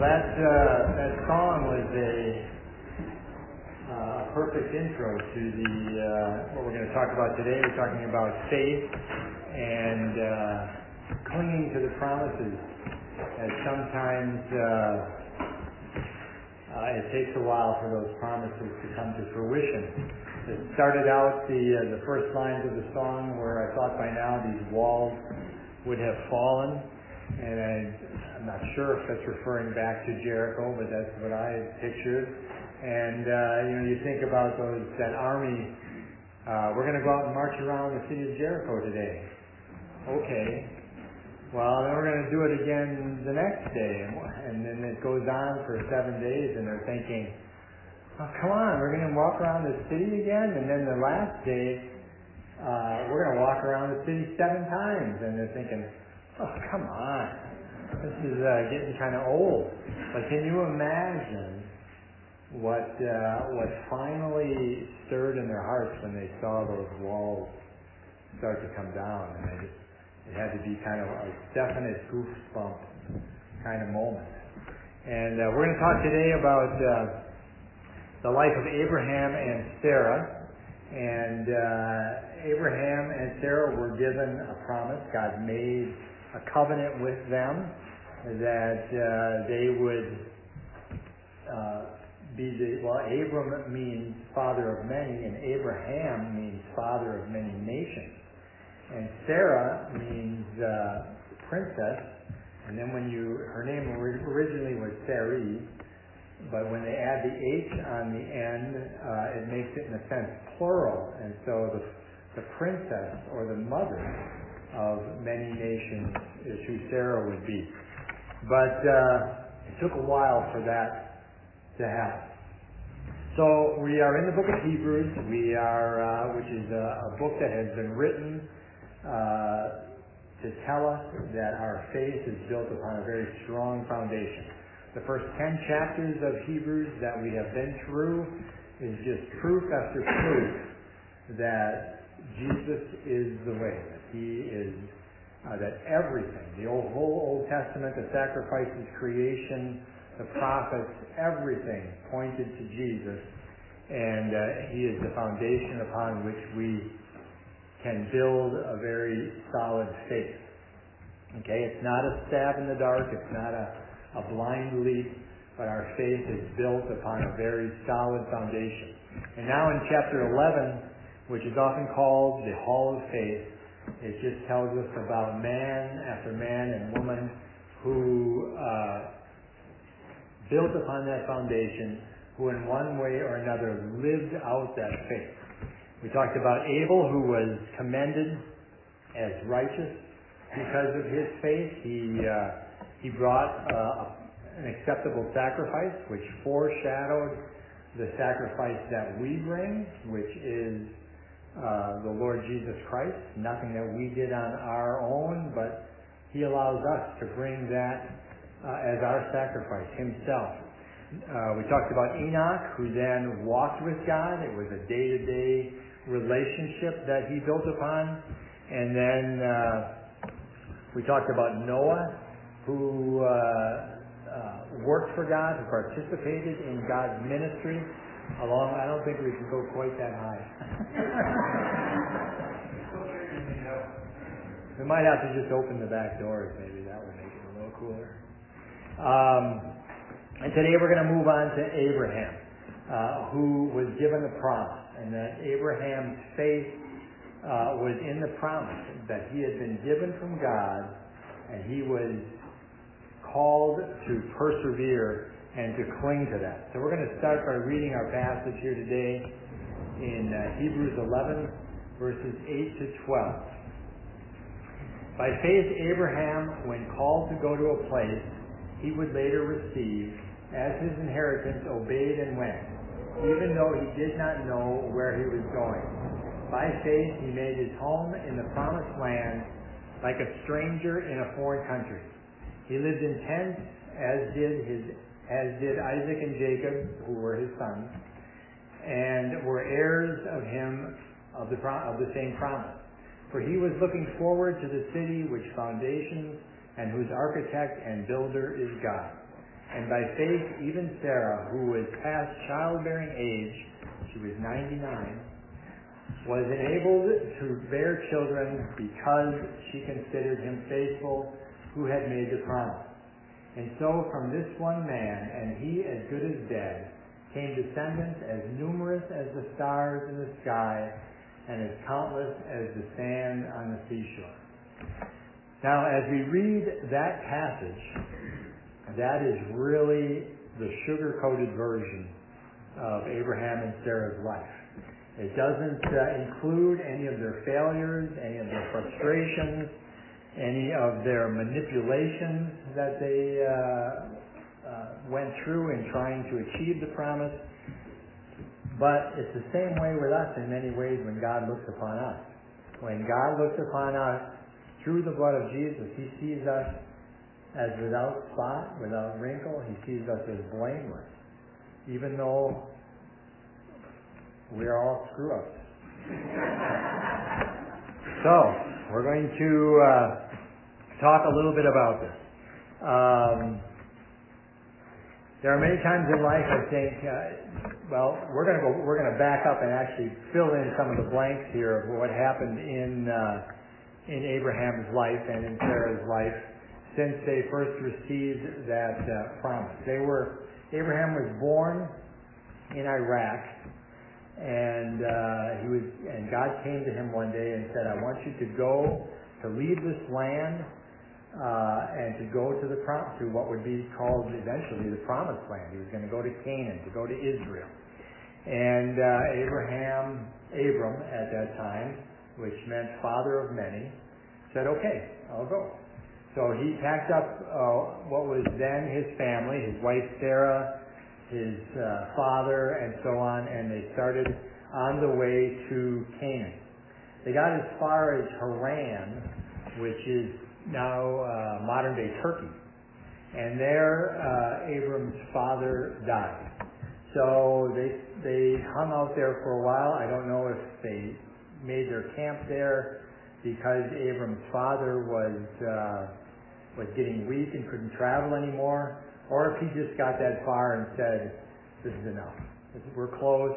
That song was a perfect intro to the what we're going to talk about today. We're talking about faith and clinging to the promises. As sometimes it takes a while for those promises to come to fruition. It started out the first lines of the song where I thought by now these walls would have fallen, and I'm not sure if that's referring back to Jericho, but that's what I pictured. And you think about that army. We're going to go out and march around the city of Jericho today. Okay. Well, then we're going to do it again the next day, and then it goes on for 7 days, and they're thinking, oh, come on, we're going to walk around the city again, and then the last day, we're going to walk around the city 7 times, and they're thinking, oh, come on, this is getting kind of old. But can you imagine what finally stirred in their hearts when they saw those walls start to come down, and it had to be kind of a definite goosebump kind of moment. And we're going to talk today about the life of Abraham and Sarah. And Abraham and Sarah were given a promise. God made a covenant with them that they would Abram means father of many, and Abraham means father of many nations. And Sarah means princess, and then her name originally was Sarai, but when they add the H on the end, it makes it in a sense plural, and so the princess or the mother of many nations is who Sarah would be. But it took a while for that to happen. So we are in the book of Hebrews. We are, which is a book that has been written to tell us that our faith is built upon a very strong foundation. The first 10 chapters of Hebrews that we have been through is just proof after proof that Jesus is the way, that He is, that everything, the whole Old Testament, the sacrifices, creation, the prophets, everything pointed to Jesus, and He is the foundation upon which we can build a very solid faith. Okay, it's not a stab in the dark, it's not a blind leap, but our faith is built upon a very solid foundation. And now in chapter 11, which is often called the Hall of Faith, it just tells us about man after man and woman who built upon that foundation, who in one way or another lived out that faith. We talked about Abel, who was commended as righteous because of his faith. He brought an acceptable sacrifice, which foreshadowed the sacrifice that we bring, which is the Lord Jesus Christ. Nothing that we did on our own, but He allows us to bring that as our sacrifice, Himself. We talked about Enoch, who then walked with God. It was a day-to-day relationship that he built upon. And then we talked about Noah, who worked for God, who participated in God's ministry. I don't think we can go quite that high. We might have to just open the back doors. Maybe that would make it a little cooler. And today we're going to move on to Abraham, who was given a promise, and that Abraham's faith was in the promise that he had been given from God, and he was called to persevere and to cling to that. So we're going to start by reading our passage here today in Hebrews 11, verses 8 to 12. By faith Abraham, when called to go to a place he would later receive as his inheritance, obeyed and went, even though he did not know where he was going. By faith he made his home in the promised land like a stranger in a foreign country. He lived in tents, as did Isaac and Jacob, who were his sons, and were heirs of him of the same promise. For he was looking forward to the city which foundations and whose architect and builder is God. And by faith, even Sarah, who was past childbearing age, she was 99, was enabled to bear children because she considered him faithful who had made the promise. And so from this one man, and he as good as dead, came descendants as numerous as the stars in the sky and as countless as the sand on the seashore. Now, as we read that passage, that is really the sugar-coated version of Abraham and Sarah's life. It doesn't include any of their failures, any of their frustrations, any of their manipulations that they went through in trying to achieve the promise. But it's the same way with us in many ways when God looks upon us. When God looks upon us through the blood of Jesus, he sees us as without spot, without wrinkle. He sees us as blameless, even though we're all screw-ups. So, we're going to talk a little bit about this. There are many times in life I think, we're going to back up and actually fill in some of the blanks here of what happened in Abraham's life and in Sarah's life since they first received that promise. Abraham was born in Iraq, and God came to him one day and said, "I want you to leave this land and to go to what would be called eventually the Promised Land." He was going to go to Canaan, to go to Israel. And Abram at that time, which meant father of many, said, "Okay, I'll go." So he packed up what was then his family, his wife Sarah, his father, and so on, and they started on the way to Canaan. They got as far as Haran, which is now modern-day Turkey. And there, Abram's father died. So they hung out there for a while. I don't know if they made their camp there because Abram's father was getting weak and couldn't travel anymore, or if he just got that far and said, "This is enough. We're close.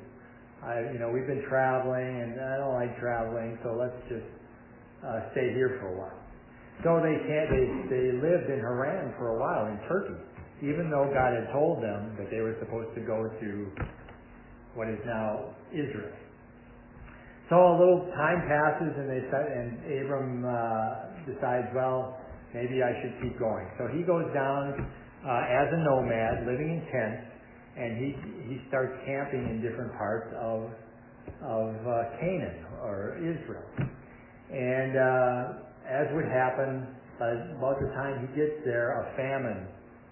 We've been traveling, and I don't like traveling, so let's just stay here for a while." So they lived in Haran for a while in Turkey, even though God had told them that they were supposed to go to what is now Israel. So a little time passes, and Abram decides, well, maybe I should keep going. So he goes down as a nomad, living in tents, and he starts camping in different parts of Canaan or Israel. And as would happen, about the time he gets there, a famine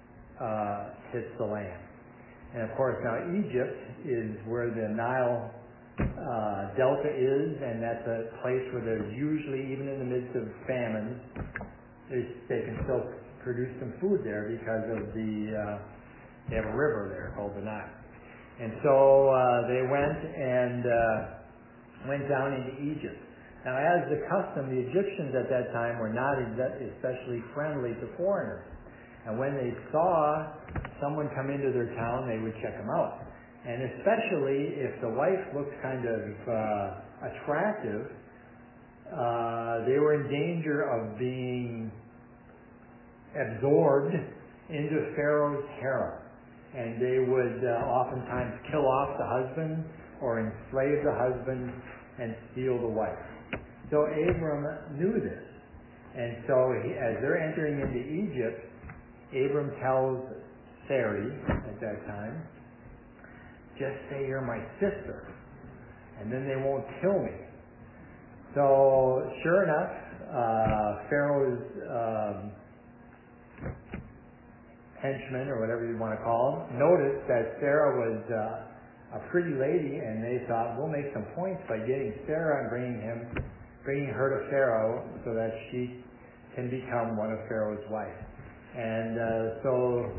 hits the land. And of course, now Egypt is where the Nile Delta is, and that's a place where there's usually, even in the midst of famines, they can still produce some food there because of they have a river there called the Nile. And so they went down into Egypt. Now, as the custom, the Egyptians at that time were not especially friendly to foreigners. And when they saw someone come into their town, they would check them out. And especially if the wife looked kind of attractive, they were in danger of being absorbed into Pharaoh's harem. And they would oftentimes kill off the husband or enslave the husband and steal the wife. So Abram knew this. And so as they're entering into Egypt, Abram tells Sarai at that time, "Just say you're my sister, and then they won't kill me." So sure enough, Pharaoh's henchmen, or whatever you want to call them, noticed that Sarah was a pretty lady, and they thought, we'll make some points by getting Sarah and bringing her to Pharaoh so that she can become one of Pharaoh's wives. And so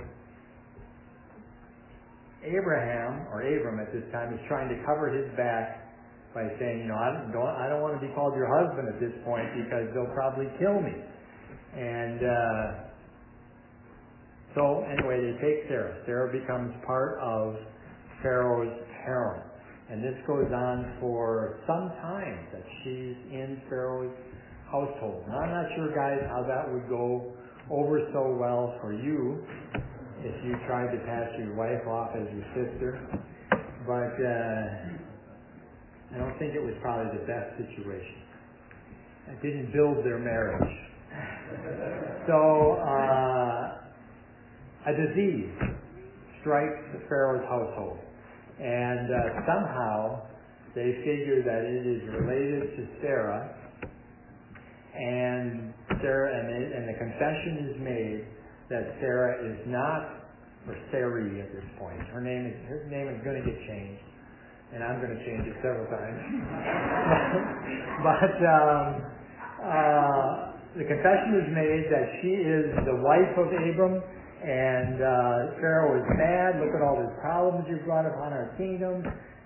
Abram at this time is trying to cover his back by saying, I don't want to be called your husband at this point because they'll probably kill me. And So anyway, they take Sarah. Sarah becomes part of Pharaoh's harem. And this goes on for some time that she's in Pharaoh's household. Now, I'm not sure, guys, how that would go over so well for you if you tried to pass your wife off as your sister. But I don't think it was probably the best situation. It didn't build their marriage. So a disease strikes the Pharaoh's household. And somehow they figure that it is related to Sarah, and the confession is made that Sarah is not, or Sarai at this point. Her name is going to get changed, and I'm going to change it several times. But the confession is made that she is the wife of Abram. And Pharaoh is mad. Look at all these problems you've brought upon our kingdom.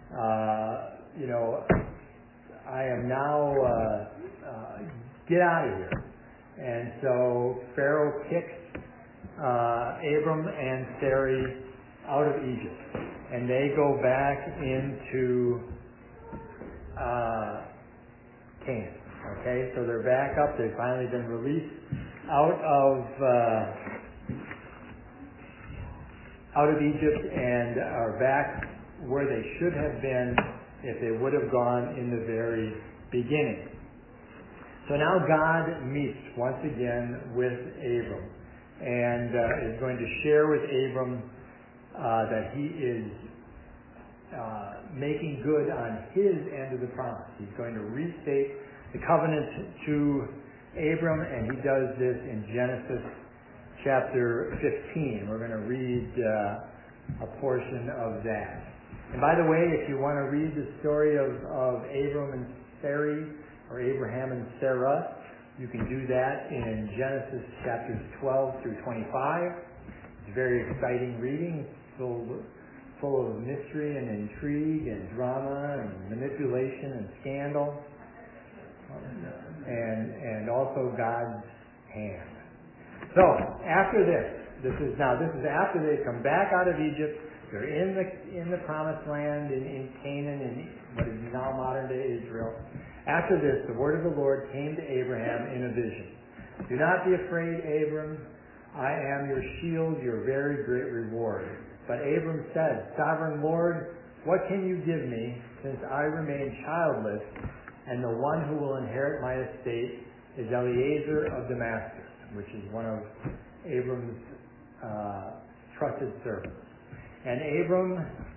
I am now, get out of here. And so Pharaoh kicks Abram and Sarai out of Egypt. And they go back into Canaan. Okay, so they're back up. They've finally been released out of Egypt and are back where they should have been if they would have gone in the very beginning. So now God meets once again with Abram and is going to share with Abram that he is making good on his end of the promise. He's going to restate the covenant to Abram, and he does this in Genesis chapter 15. We're going to read a portion of that. And by the way, if you want to read the story of Abram and Sarai, or Abraham and Sarah, you can do that in Genesis chapters 12 through 25. It's very exciting reading, full of mystery and intrigue and drama and manipulation and scandal, and also God's hand. So, after this is after they come back out of Egypt. They're in the promised land in Canaan, in what is now modern day Israel. After this, the word of the Lord came to Abraham in a vision. Do not be afraid, Abram. I am your shield, your very great reward. But Abram said, Sovereign Lord, what can you give me, since I remain childless, and the one who will inherit my estate is Eliezer of Damascus, which is one of Abram's trusted servants. And Abram,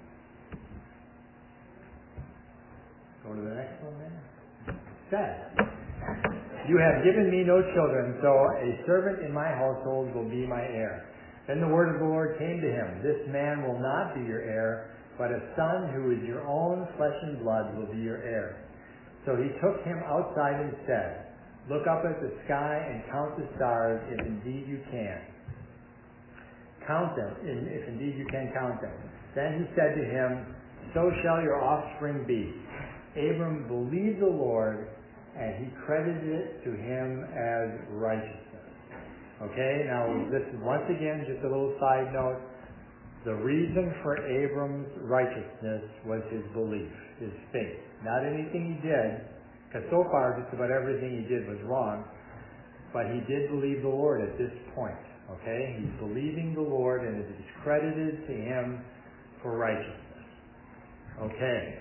go to the next one there, said, You have given me no children, so a servant in my household will be my heir. Then the word of the Lord came to him, This man will not be your heir, but a son who is your own flesh and blood will be your heir. So he took him outside and said, Look up at the sky and count the stars, if indeed you can. Count them, if indeed you can count them. Then he said to him, So shall your offspring be. Abram believed the Lord, and he credited it to him as righteousness. Okay, now this is once again just a little side note. The reason for Abram's righteousness was his belief, his faith. Not anything he did, because so far just about everything he did was wrong, but he did believe the Lord at this point. Okay, he's believing the Lord, and it is credited to him for righteousness. Okay,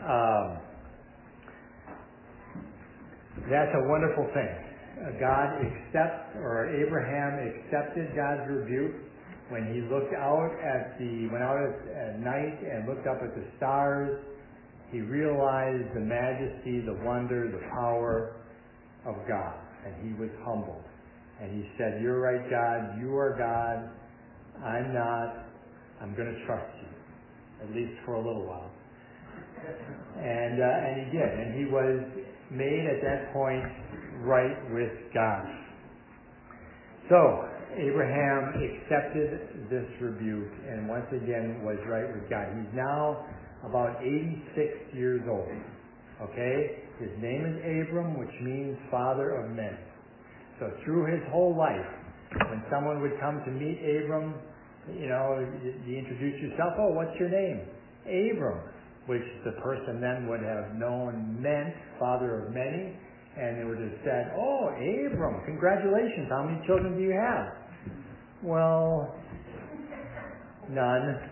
that's a wonderful thing. Abraham accepted God's rebuke when he went out at night and looked up at the stars. He realized the majesty, the wonder, the power of God, and he was humbled. And he said, You're right, God. You are God. I'm not. I'm going to trust you, at least for a little while. And he did. And he was made at that point right with God. So, Abraham accepted this rebuke and once again was right with God. He's now about 86 years old. Okay? His name is Abram, which means father of men. So through his whole life, When someone would come to meet Abram, you introduce yourself. Oh, what's your name? Abram, which the person then would have known meant father of many, and they would have said, oh, Abram, congratulations, how many children do you have? Well, none.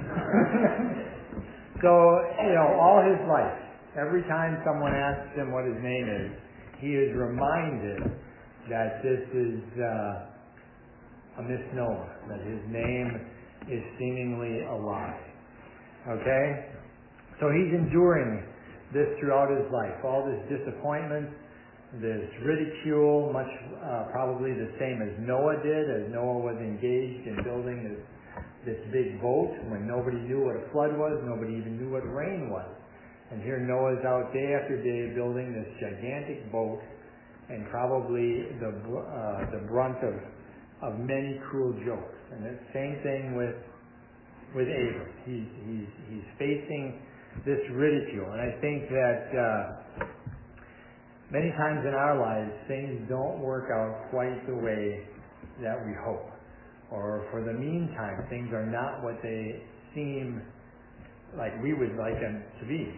So, all his life, every time someone asks him what his name is, he is reminded that this is a misnomer, that his name is seemingly a lie. Okay? So he's enduring this throughout his life, all this disappointment, this ridicule, much probably the same as Noah did, as Noah was engaged in building this big boat when nobody knew what a flood was, nobody even knew what rain was. And here Noah's out day after day building this gigantic boat, and probably the brunt of many cruel jokes. And the same thing with Abram. He's facing this ridicule. And I think that many times in our lives, things don't work out quite the way that we hope. Or for the meantime, things are not what they seem like we would like them to be.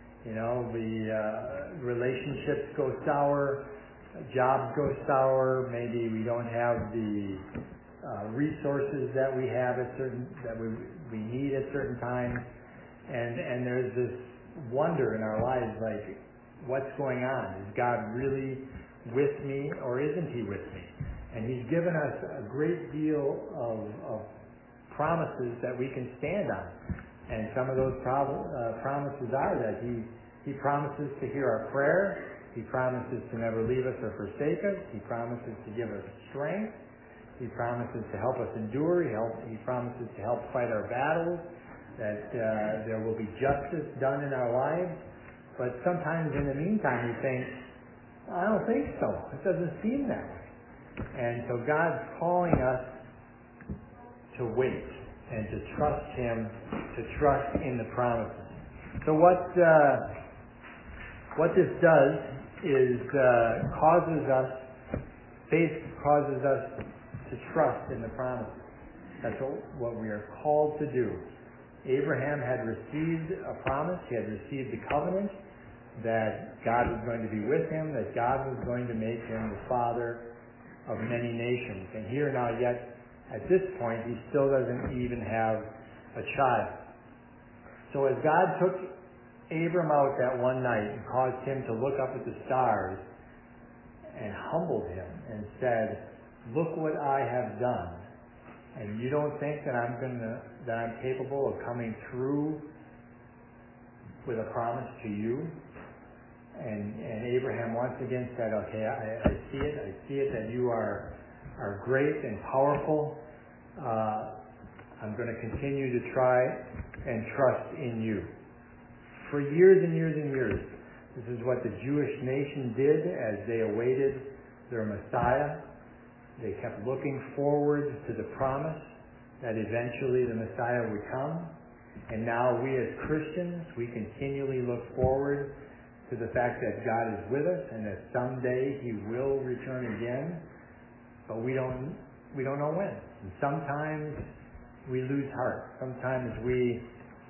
The relationships go sour, jobs go sour, maybe we don't have the resources that we have that we need at certain times, and there's this wonder in our lives, like, what's going on? Is God really with me, or isn't He with me? And He's given us a great deal of promises that we can stand on, and some of those promises are that He promises to hear our prayer. He promises to never leave us or forsake us. He promises to give us strength. He promises to help us endure. He promises to help fight our battles, that there will be justice done in our lives. But sometimes in the meantime we think, I don't think so. It doesn't seem that way. And so God's calling us to wait and to trust Him, to trust in the promises. So what this does is faith causes us to trust in the promises. That's what we are called to do. Abraham had received a promise. He had received the covenant that God was going to be with him, that God was going to make him the father of many nations. And here now, yet at this point, he still doesn't even have a child. So as God took Abram out that one night and caused him to look up at the stars and humbled him and said, look what I have done. And you don't think that I'm capable of coming through with a promise to you? And Abraham once again said, okay, I see it. I see it that you are great and powerful. I'm going to continue to try and trust in you. For years and years and years, this is what the Jewish nation did as they awaited their Messiah. They kept looking forward to the promise that eventually the Messiah would come. And now we as Christians, we continually look forward to the fact that God is with us and that someday He will return again. But we don't know when. And sometimes we lose heart. Sometimes we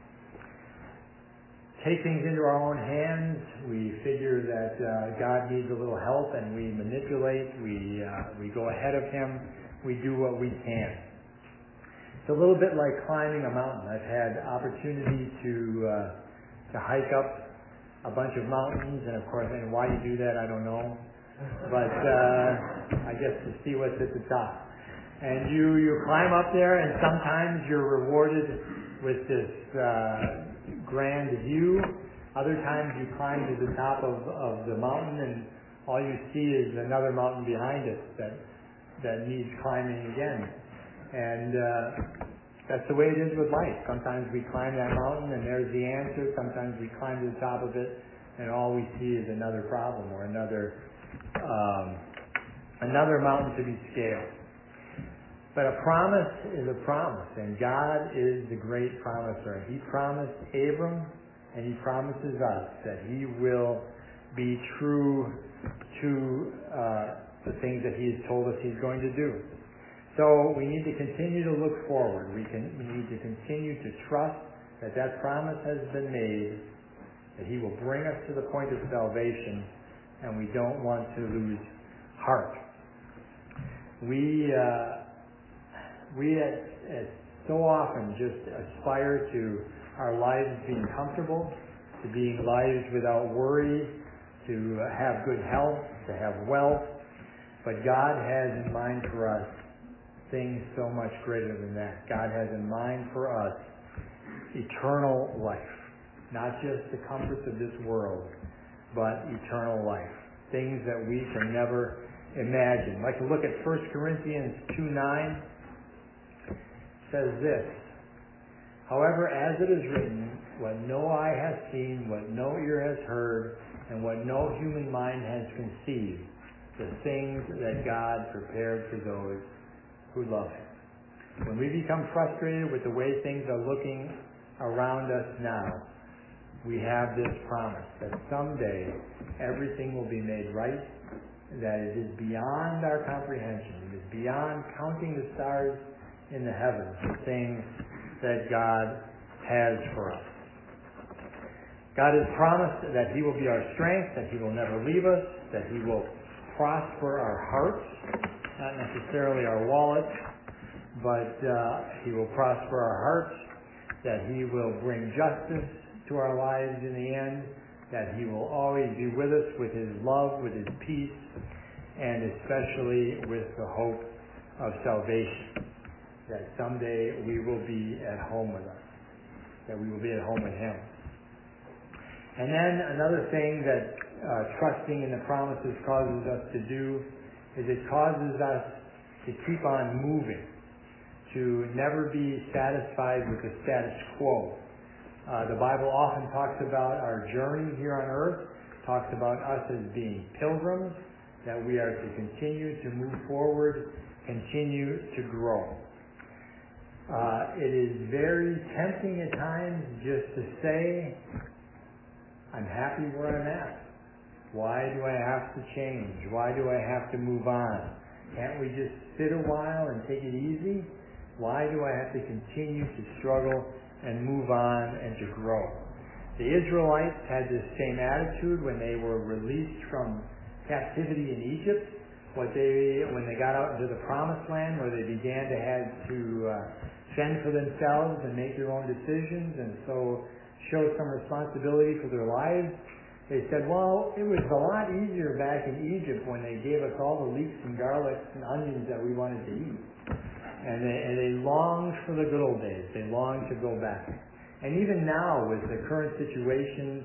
take things into our own hands. We figure that God needs a little help, and we manipulate. We go ahead of Him. We do what we can. It's a little bit like climbing a mountain. I've had opportunity to hike up a bunch of mountains, and of course, and why you do that, I don't know. But I guess to see what's at the top. And you climb up there, and sometimes you're rewarded with this grand view. Other times you climb to the top of the mountain, and all you see is another mountain behind it that needs climbing again. And that's the way it is with life. Sometimes we climb that mountain and there's the answer. Sometimes we climb to the top of it and all we see is another problem or another mountain to be scaled. But a promise is a promise, and God is the great promiser. He promised Abram, and He promises us that He will be true to the things that He has told us He's going to do. So we need to continue to look forward. We need to continue to trust that that promise has been made, that He will bring us to the point of salvation, and we don't want to lose heart. We so often just aspire to our lives being comfortable, to being lives without worry, to have good health, to have wealth. But God has in mind for us things so much greater than that. God has in mind for us eternal life. Not just the comforts of this world, but eternal life. Things that we can never imagine. I'd like to look at 1 Corinthians 2:9. It says this: However, as it is written, what no eye has seen, what no ear has heard, and what no human mind has conceived, the things that God prepared for those who love Him. When we become frustrated with the way things are looking around us now, we have this promise that someday everything will be made right, that it is beyond our comprehension. It is beyond counting the stars in the heavens, the things that God has for us. God has promised that He will be our strength, that He will never leave us, that He will prosper our hearts, not necessarily our wallets, but He will prosper our hearts, that He will bring justice to our lives in the end, that He will always be with us with His love, with His peace, and especially with the hope of salvation, that someday we will be at home with us, that we will be at home with Him. And then another thing that trusting in the promises causes us to do is it causes us to keep on moving, to never be satisfied with the status quo. The Bible often talks about our journey here on earth, talks about us as being pilgrims, that we are to continue to move forward, continue to grow. It is very tempting at times just to say, I'm happy where I'm at. Why do I have to change? Why do I have to move on? Can't we just sit a while and take it easy? Why do I have to continue to struggle and move on and to grow? The Israelites had this same attitude when they were released from captivity in Egypt. When they got out into the Promised Land, where they began to have to fend for themselves and make their own decisions, and so show some responsibility for their lives, they said, well, it was a lot easier back in Egypt when they gave us all the leeks and garlics and onions that we wanted to eat. And they longed for the good old days. They longed to go back. And even now, with the current situation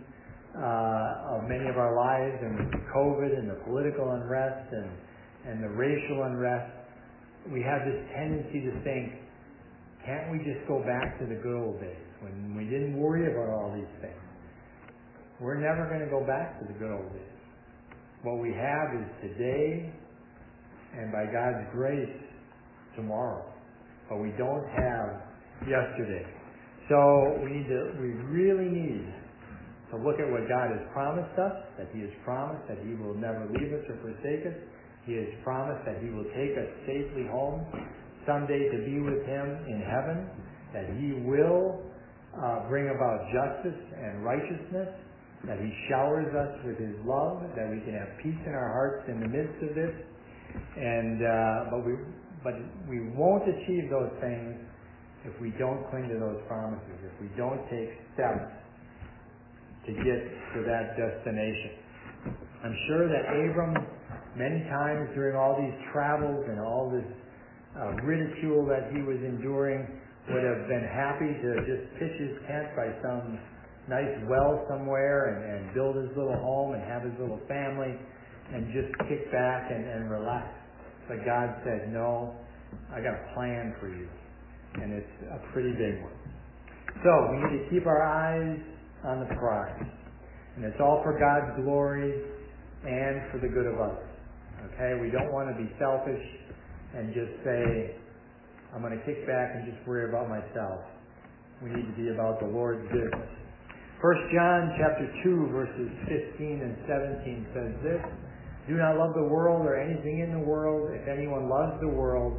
of many of our lives, and with COVID and the political unrest and the racial unrest, we have this tendency to think, can't we just go back to the good old days when we didn't worry about all these things? We're never going to go back to the good old days. What we have is today, and by God's grace, tomorrow. But we don't have yesterday. So we really need to look at what God has promised us, that He has promised that He will never leave us or forsake us. He has promised that He will take us safely home someday to be with Him in heaven, that He will bring about justice and righteousness, that He showers us with His love, that we can have peace in our hearts in the midst of this. And but we won't achieve those things if we don't cling to those promises, if we don't take steps to get to that destination. I'm sure that Abram, many times during all these travels and all this ridicule that he was enduring, would have been happy to just pitch his tent by some nice well somewhere and build his little home and have his little family and just kick back and relax. But God said, no, I got a plan for you. And it's a pretty big one. So we need to keep our eyes on the prize. And it's all for God's glory and for the good of others. Okay? We don't want to be selfish and just say, I'm going to kick back and just worry about myself. We need to be about the Lord's business. 1 John chapter 2, verses 15 and 17 says this: Do not love the world or anything in the world. If anyone loves the world,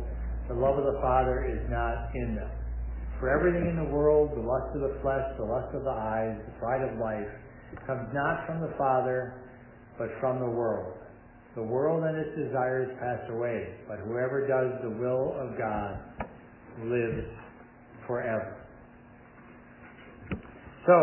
the love of the Father is not in them. For everything in the world, the lust of the flesh, the lust of the eyes, the pride of life, comes not from the Father, but from the world. The world and its desires pass away, but whoever does the will of God lives forever. So,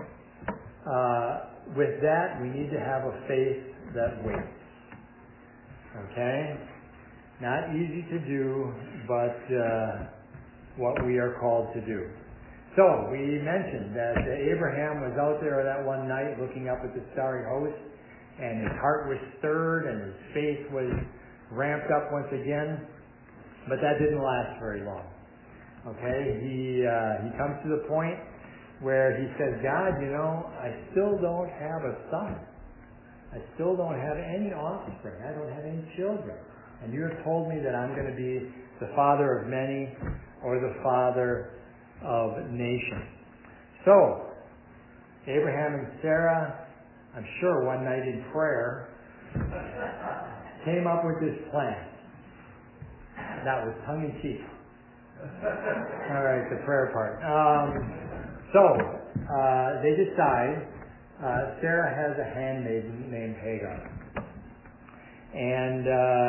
with that, we need to have a faith that waits. Okay? Not easy to do, but what we are called to do. So, we mentioned that Abraham was out there that one night looking up at the starry host, and his heart was stirred and his faith was ramped up once again, but that didn't last very long. Okay? He comes to the point where he says, God, I still don't have a son. I still don't have any offspring. I don't have any children. And you have told me that I'm going to be the father of many, or the father of nations. So, Abraham and Sarah, I'm sure one night in prayer, came up with this plan. That was tongue-in-cheek. All right, the prayer part. So, they decide, Sarah has a handmaiden named Hagar. And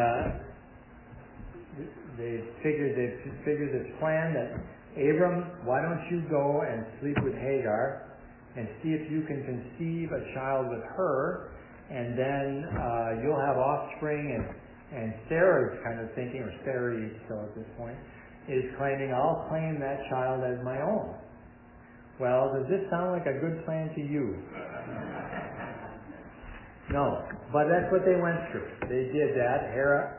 they figured this plan that, Abram, why don't you go and sleep with Hagar and see if you can conceive a child with her, and then you'll have offspring. And Sarah's kind of thinking, or Sarai still at this point, is claiming, I'll claim that child as my own. Well, does this sound like a good plan to you? No, but that's what they went through. They did that.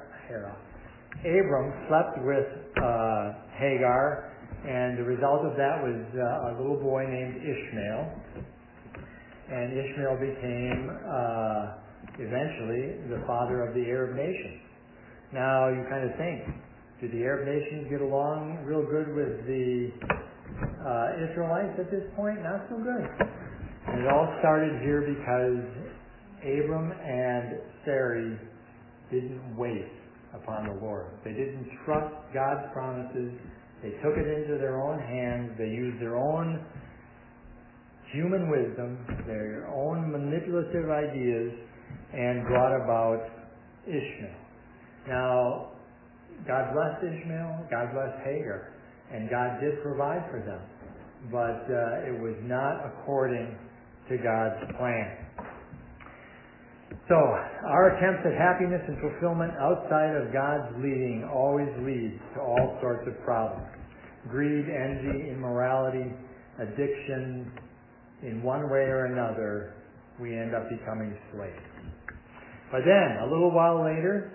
Abram slept with Hagar, and the result of that was a little boy named Ishmael. And Ishmael became eventually the father of the Arab nations. Now you kind of think, did the Arab nations get along real good with the Israelites at this point? Not so good. And it all started here because Abram and Sarai didn't wait upon the Lord. They didn't trust God's promises. They took it into their own hands. They used their own human wisdom, their own manipulative ideas, and brought about Ishmael. Now, God blessed Ishmael, God blessed Hagar, and God did provide for them. But it was not according to God's plan. So, our attempts at happiness and fulfillment outside of God's leading always leads to all sorts of problems. Greed, envy, immorality, addiction. In one way or another, we end up becoming slaves. But then, a little while later,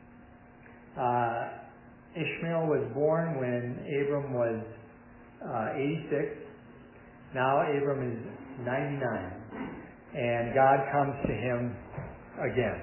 Ishmael was born when Abram was 86. Now Abram is 99. And God comes to him again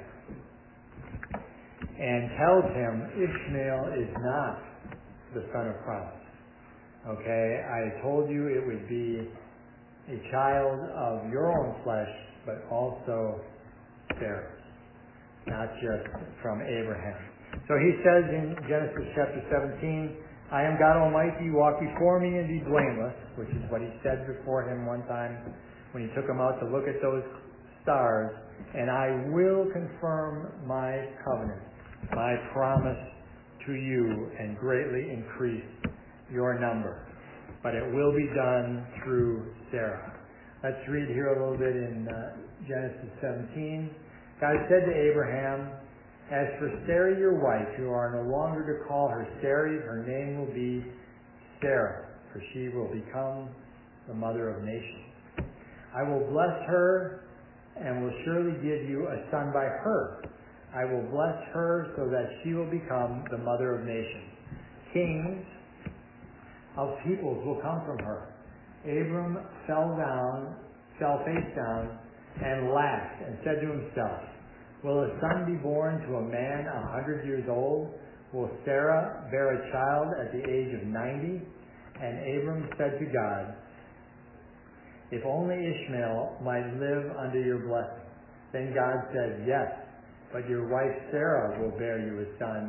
and tells him Ishmael is not the son of promise. Okay, I told you it would be a child of your own flesh, but also Sarah's, not just from Abraham. So he says in Genesis chapter 17, I am God Almighty, walk before me and be blameless, which is what he said before him one time when he took him out to look at those stars, and I will confirm my covenant, my promise to you, and greatly increase your number. But it will be done through Sarah. Let's read here a little bit in Genesis 17. God said to Abraham, as for Sarai your wife, you are no longer to call her Sarai, her name will be Sarah, for she will become the mother of nations. I will bless her and will surely give you a son by her. I will bless her so that she will become the mother of nations. Kings of peoples will come from her. Abram fell face down and laughed and said to himself, will a son be born to a man 100 years old? Will Sarah bear a child at the age of 90? And Abram said to God, if only Ishmael might live under your blessing. Then God said, yes, but your wife Sarah will bear you a son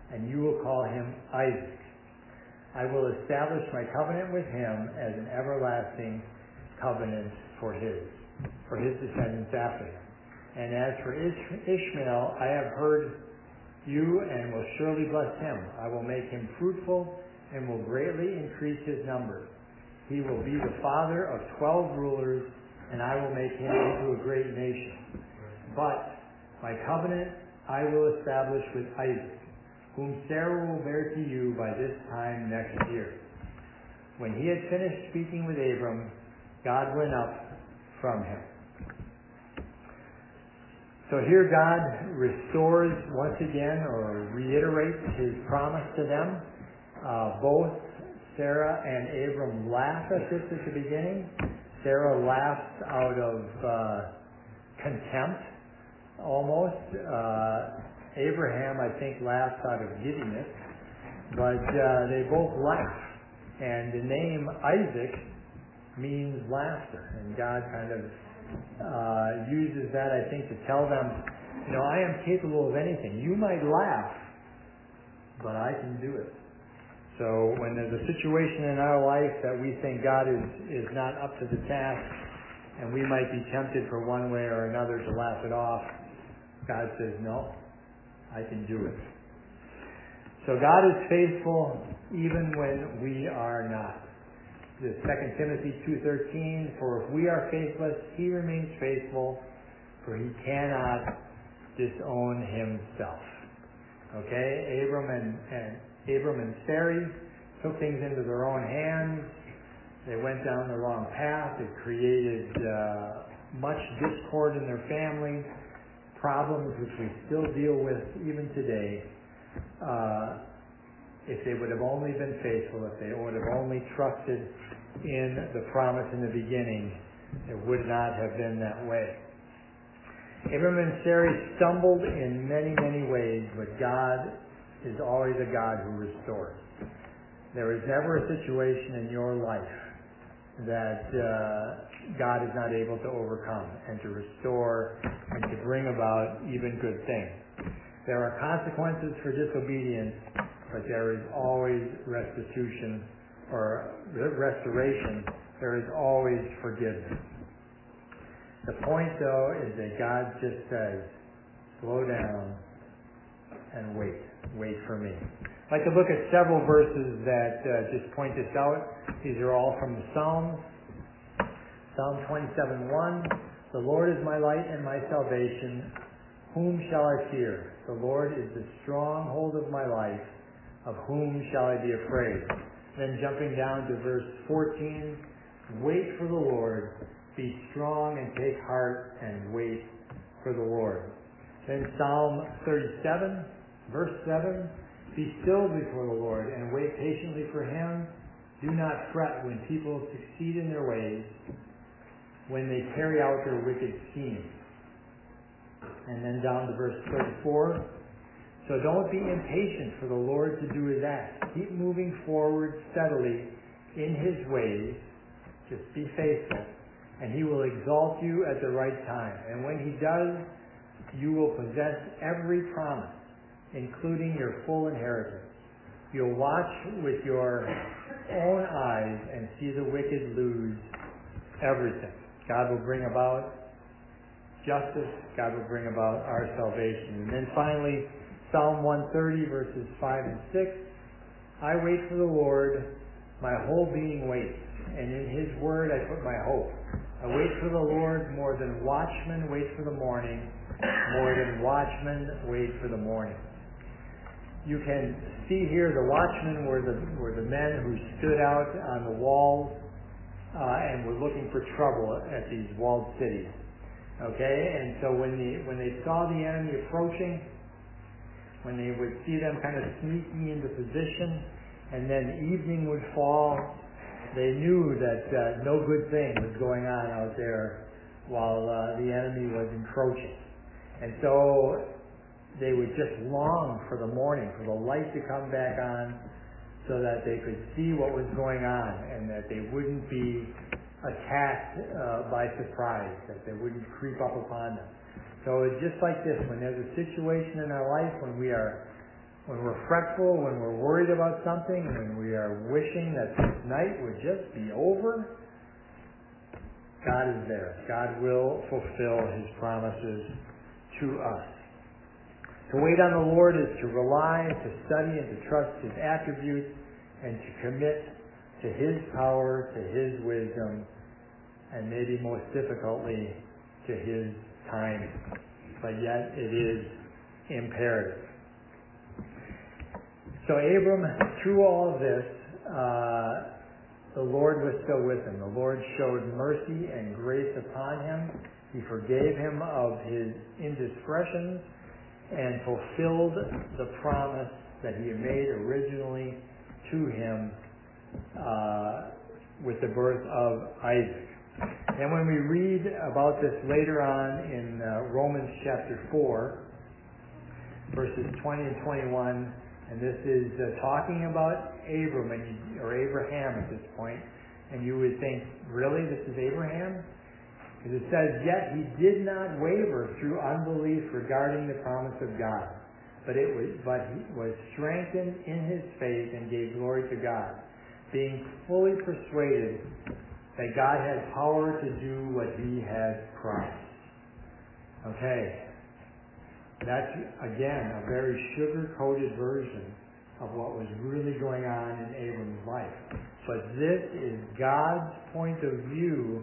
and you will call him Isaac. I will establish my covenant with him as an everlasting covenant for his descendants after him. And as for Ishmael, I have heard you and will surely bless him. I will make him fruitful and will greatly increase his number. He will be the father of 12 rulers, and I will make him into a great nation. But my covenant I will establish with Isaac, whom Sarah will bear to you by this time next year. When he had finished speaking with Abram, God went up from him. So here God restores once again, or reiterates his promise to them. Both Sarah and Abram laugh at this at the beginning. Sarah laughs out of contempt, almost. Abraham, I think, laughs out of giddiness. But they both laugh. And the name Isaac means laughter. And God kind of uses that, I think, to tell them, I am capable of anything. You might laugh, but I can do it. So when there's a situation in our life that we think God is not up to the task, and we might be tempted for one way or another to laugh it off, God says, no, I can do it. So God is faithful even when we are not. The 2 Timothy 2:13, for if we are faithless, he remains faithful, for he cannot disown himself. Okay, Abram and Sarai took things into their own hands. They went down the wrong path. It created much discord in their family, problems which we still deal with even today. If they would have only been faithful, if they would have only trusted in the promise in the beginning, it would not have been that way. Abram and Sarai stumbled in many, many ways, but God is always a God who restores. There is never a situation in your life that God is not able to overcome and to restore and to bring about even good things. There are consequences for disobedience, but there is always restitution or restoration. There is always forgiveness. The point, though, is that God just says, slow down and wait. Wait for me. I'd like to look at several verses that just point this out. These are all from the Psalms. Psalm 27:1, the Lord is my light and my salvation. Whom shall I fear? The Lord is the stronghold of my life. Of whom shall I be afraid? Then jumping down to verse 14, wait for the Lord. Be strong and take heart and wait for the Lord. Then Psalm 37, verse 7, be still before the Lord and wait patiently for him. Do not fret when people succeed in their ways, when they carry out their wicked schemes. And then down to verse 34, so don't be impatient for the Lord to do his act. Keep moving forward steadily in his ways. Just be faithful, and he will exalt you at the right time. And when he does, you will possess every promise, including your full inheritance. You'll watch with your own eyes and see the wicked lose everything. God will bring about justice. God will bring about our salvation. And then finally, Psalm 130, verses 5 and 6. I wait for the Lord, my whole being waits, and in his word I put my hope. I wait for the Lord more than watchmen wait for the morning, more than watchmen wait for the morning. You can see here the watchmen were the men who stood out on the walls and were looking for trouble at these walled cities. Okay, and so when they saw the enemy approaching, when they would see them kind of sneaking into position, and then evening would fall, they knew that no good thing was going on out there while the enemy was encroaching. And so they would just long for the morning, for the light to come back on, so that they could see what was going on and that they wouldn't be attacked by surprise, that they wouldn't creep up upon them. So it's just like this, when there's a situation in our life when we are when we're fretful, when we're worried about something, when we are wishing that this night would just be over, God is there. God will fulfill His promises to us. To wait on the Lord is to rely, to study, and to trust His attributes, and to commit to His power, to His wisdom, and maybe most difficultly, to His timing. But yet it is imperative. So Abram, through all of this, the Lord was still with him. The Lord showed mercy and grace upon him. He forgave him of his indiscretions and fulfilled the promise that He had made originally to him with the birth of Isaac. And when we read about this later on in Romans chapter 4, verses 20 and 21, and this is talking about Abram or Abraham at this point, and you would think, really, this is Abraham? Because it says, yet he did not waver through unbelief regarding the promise of God, but he was strengthened in his faith and gave glory to God, being fully persuaded that God had power to do what He had promised. Okay. That's, again, a very sugar-coated version of what was really going on in Abram's life. But this is God's point of view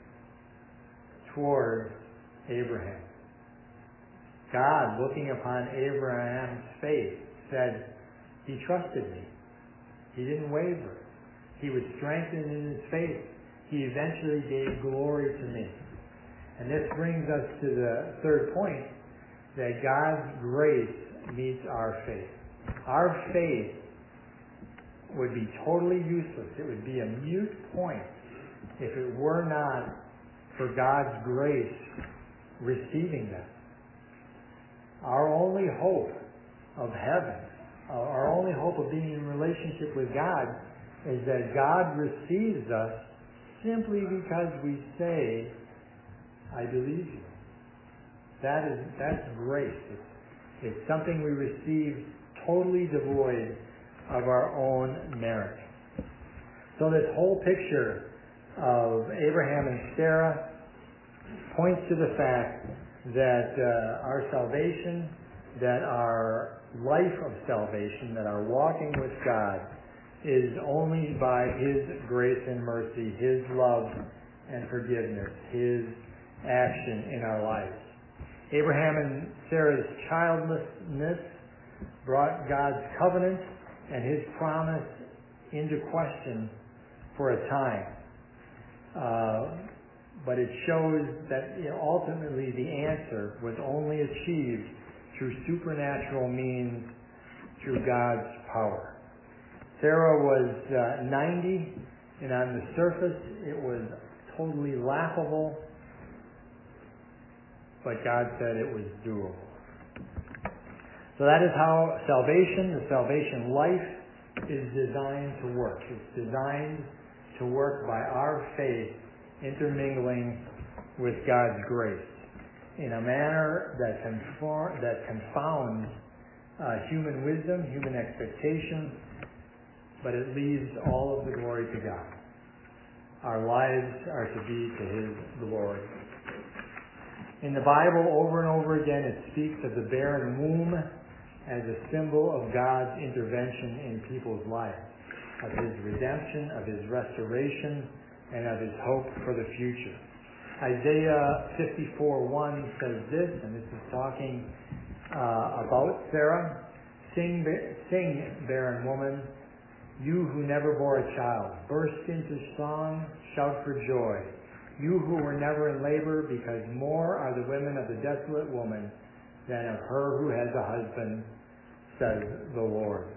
toward Abraham. God, looking upon Abraham's faith, said, he trusted me. He didn't waver. He was strengthened in his faith. He eventually gave glory to me. And this brings us to the third point, that God's grace meets our faith. Our faith would be totally useless. It would be a mute point if it were not for God's grace receiving them. Our only hope of heaven, our only hope of being in relationship with God, is that God receives us simply because we say, I believe you. That's grace. It's something we receive totally devoid of our own merit. So this whole picture of Abraham and Sarah points to the fact that our salvation, that our life of salvation, that our walking with God is only by His grace and mercy, His love and forgiveness, His action in our lives. Abraham and Sarah's childlessness brought God's covenant and His promise into question for a time. But it shows that ultimately the answer was only achieved through supernatural means, through God's power. Sarah was 90, and on the surface it was totally laughable, but God said it was doable. So that is how salvation, the salvation life, is designed to work. It's designed to work by our faith intermingling with God's grace in a manner that confounds human wisdom, human expectations, but it leaves all of the glory to God. Our lives are to be to His glory. In the Bible, over and over again, it speaks of the barren womb as a symbol of God's intervention in people's lives, of His redemption, of His restoration, and of His hope for the future. Isaiah 54:1 says this, and this is talking about Sarah. Sing, barren woman, you who never bore a child. Burst into song, shout for joy. You who were never in labor, because more are the women of the desolate woman than of her who has a husband, says the Lord.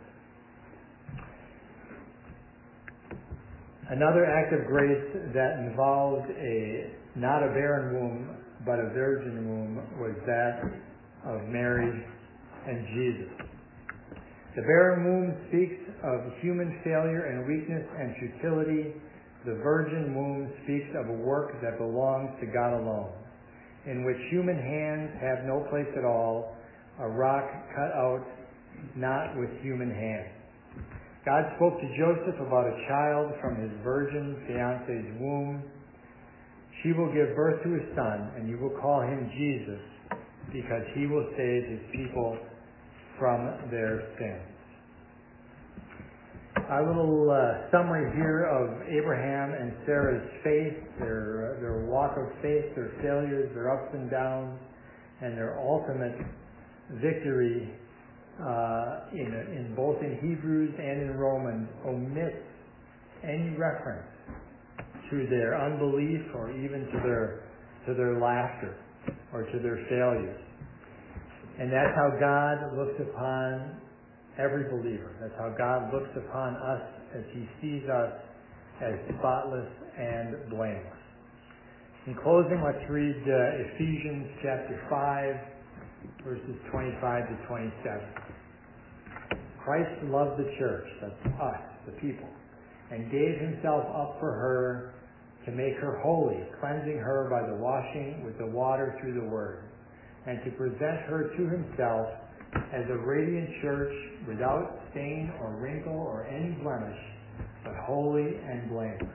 Another act of grace that involved not a barren womb, but a virgin womb, was that of Mary and Jesus. The barren womb speaks of human failure and weakness and futility. The virgin womb speaks of a work that belongs to God alone, in which human hands have no place at all, a rock cut out not with human hands. God spoke to Joseph about a child from his virgin fiance's womb. She will give birth to a son, and you will call him Jesus, because he will save his people from their sins. A little summary here of Abraham and Sarah's faith, their walk of faith, their failures, their ups and downs, and their ultimate victory in both in Hebrews and in Romans omits any reference to their unbelief or even to their laughter or to their failures. And that's how God looks upon every believer. That's how God looks upon us as he sees us as spotless and blameless. In closing, let's read Ephesians chapter 5, verses 25 to 27. Christ loved the church, that's us, the people, and gave himself up for her to make her holy, cleansing her by the washing with the water through the word, and to present her to himself as a radiant church without stain or wrinkle or any blemish, but holy and blameless.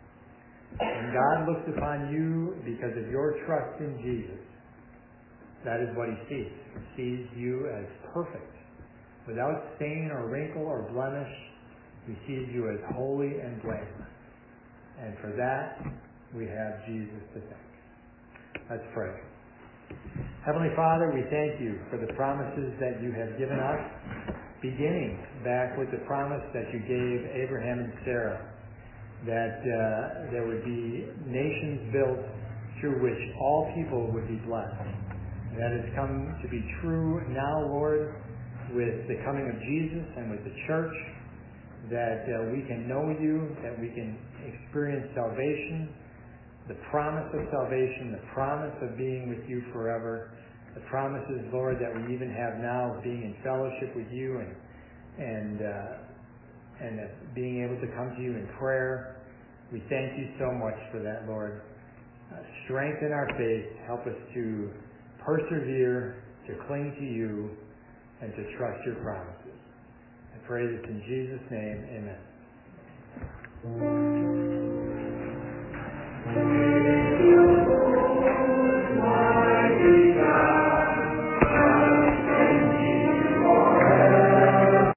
And God looks upon you because of your trust in Jesus. That is what he sees. He sees you as perfect, without stain or wrinkle or blemish. He sees you as holy and blameless. And for that, we have Jesus to thank. Let's pray. Heavenly Father, we thank you for the promises that you have given us, beginning back with the promise that you gave Abraham and Sarah, that there would be nations built through which all people would be blessed. And that has come to be true now, Lord, with the coming of Jesus and with the church, that we can know you, that we can experience salvation, the promise of salvation, the promise of being with you forever, the promises, Lord, that we even have now of being in fellowship with you and being able to come to you in prayer. We thank you so much for that, Lord. Strengthen our faith. Help us to persevere, to cling to you, and to trust your promises. I pray this in Jesus' name. Amen.